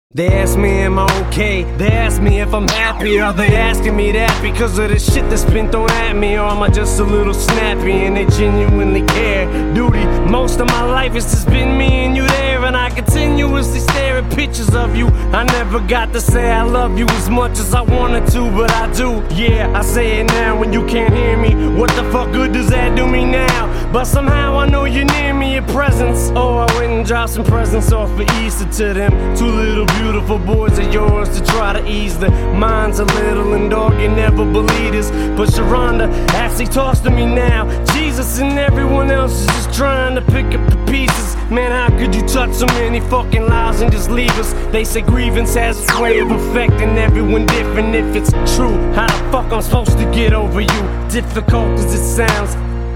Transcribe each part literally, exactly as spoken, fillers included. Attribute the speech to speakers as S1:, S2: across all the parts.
S1: They ask me am I okay, they ask me if I'm happy. Are they asking me that because of the shit that's been thrown at me? Or am I just a little snappy and they genuinely care? Duty, most of my life it's just been me and you there, and I continuously stare at pictures of you. I never got to say I love you as much as I wanted to, but I do. Yeah, I say it now when you can't hear me. What the fuck good does that do me now? But somehow I know you're near me, your presence. Oh, I went and dropped some presents off for Easter to them two little beautiful boys of yours to try to ease the minds a little. And dog, you never believe this, but Sharonda actually talks to me now. Jesus and everyone else is just trying to pick up the pieces. Man, how could you touch so many fucking lives and just leave us? They say grievance has its way of affecting everyone different. If it's true, how the fuck I'm supposed to get over you? Difficult as it sounds.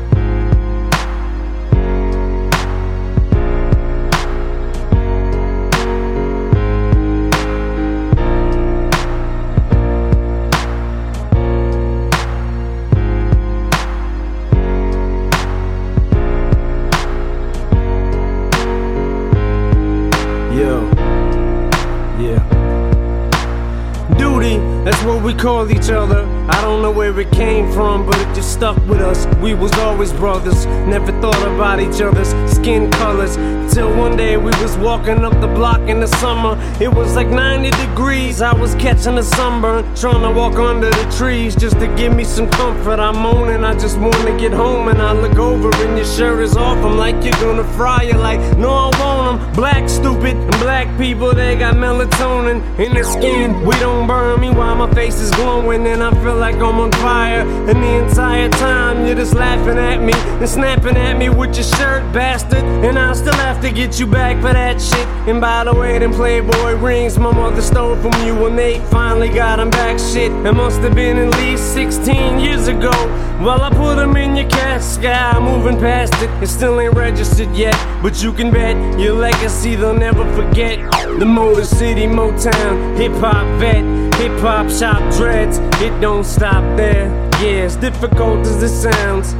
S1: Yo, yeah. Duty, that's what we call each other. I don't know where it came from, but it just stuck with us. We was always brothers, never thought about each other's skin colors. Till one day we was walking up the block in the summer. It was like ninety degrees, I was catching a sunburn, trying to walk under the trees just to give me some comfort. I'm moaning, I just wanna get home, and I look over and your shirt is off. I'm like, you're gonna fry it. Like, no I won't, I'm black stupid. And black people, they got melatonin in their skin. We don't burn me while my face is glowing, and I feel like I'm on fire. And the entire time you're just laughing at me and snapping at me with your shirt, bastard. And I'll still have to get you back for that shit. And by the way, them Playboy rings my mother stole from you when they finally got them back. Shit, it must have been at least sixteen years ago. Well, I put them in your casket, I'm moving past it. It still ain't registered yet, but you can bet your legacy they'll never forget. The Motor City Motown hip-hop vet, hip-hop shop dreads. It don't stop there. Yeah, as difficult as it sounds.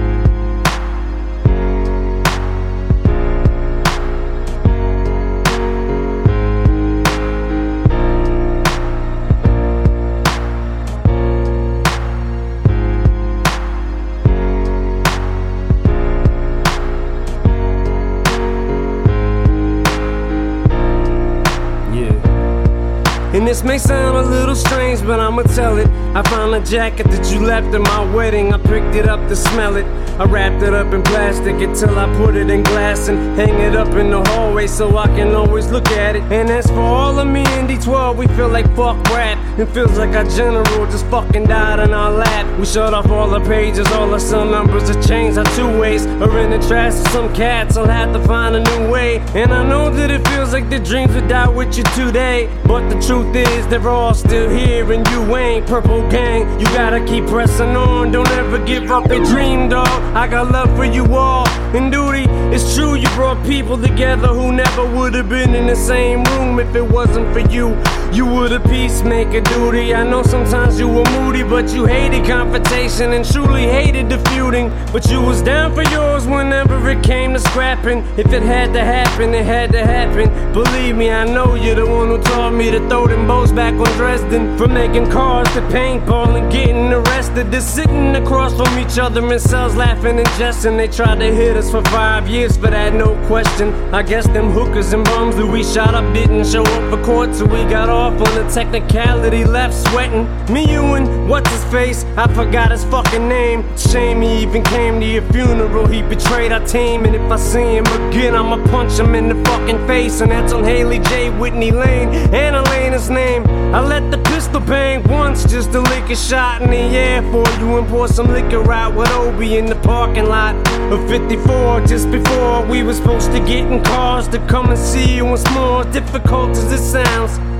S1: And this may sound a little strange, but I'ma tell it. I found a jacket that you left at my wedding. I picked it up to smell it. I wrapped it up in plastic until I put it in glass and hang it up in the hallway so I can always look at it. And as for all of me in D twelve, we feel like fuck rap. It feels like our general just fucking died in our lap. We shut off all the pages, all the cell numbers have changed our two ways. Or in the trash of some cats, I'll have to find a new way. And I know that it feels like the dreams would die with you today, but the truth is they're all still here and you ain't. Purple gang, you gotta keep pressing on. Don't ever give up your dream, dog. I got love for you all. And duty, it's true you brought people together who never would have been in the same room if it wasn't for you. You were the peacemaker, duty. I know sometimes you were moody, but you hated confrontation and truly hated the feuding. But you was down for yours whenever it came to scrapping. If it had to happen, it had to happen. Believe me, I know you're the one who taught me to throw them bows back on Dresden. From making cars to paintball and getting arrested, to sitting across from each other in cells laughing and jesting. They tried to hit us for five years for that, no question. I guess them hookers and bums who we shot up didn't show up for court, so we got off on the technicality, left sweating. Me, you, and what's his face? I forgot his fucking name. Shame he even came to your funeral. He betrayed our team, and if I see him again, I'ma punch him in the fucking face. And that's on Haley J. Whitney Lane, and Elena's name. I let the pistol bang once just to lick a shot in the air for you and pour some liquor out with Obi in the parking lot of fifty-four. Just before we were supposed to get in cars to come and see you once more. Difficult as it sounds.